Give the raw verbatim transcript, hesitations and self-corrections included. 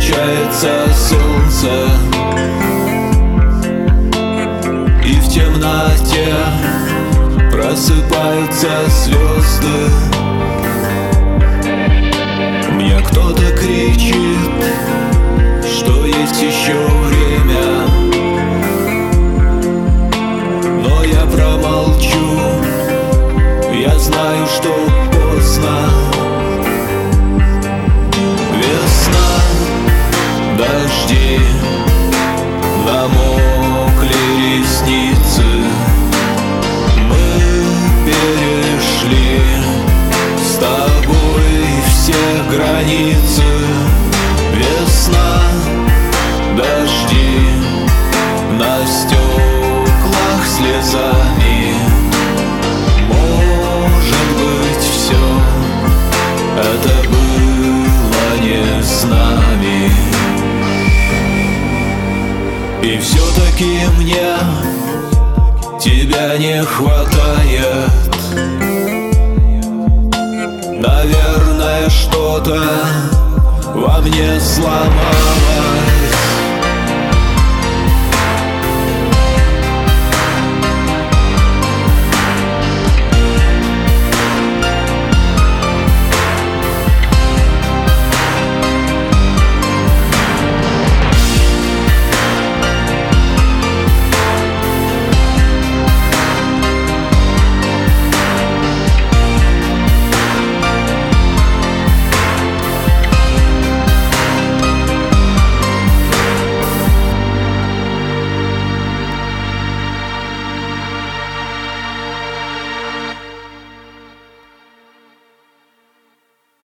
включается солнце, и в темноте просыпаются звезды. Мне кто-то кричит, что есть еще время, но я промолчу, я знаю, что поздно. Весна, дожди, намокли ресницы. Мы перешли с тобой все границы. Весна, дожди, на стеклах слезами. Может быть, все это было не с нами. И все-таки мне тебя не хватает. Наверное, что-то во мне сломалось.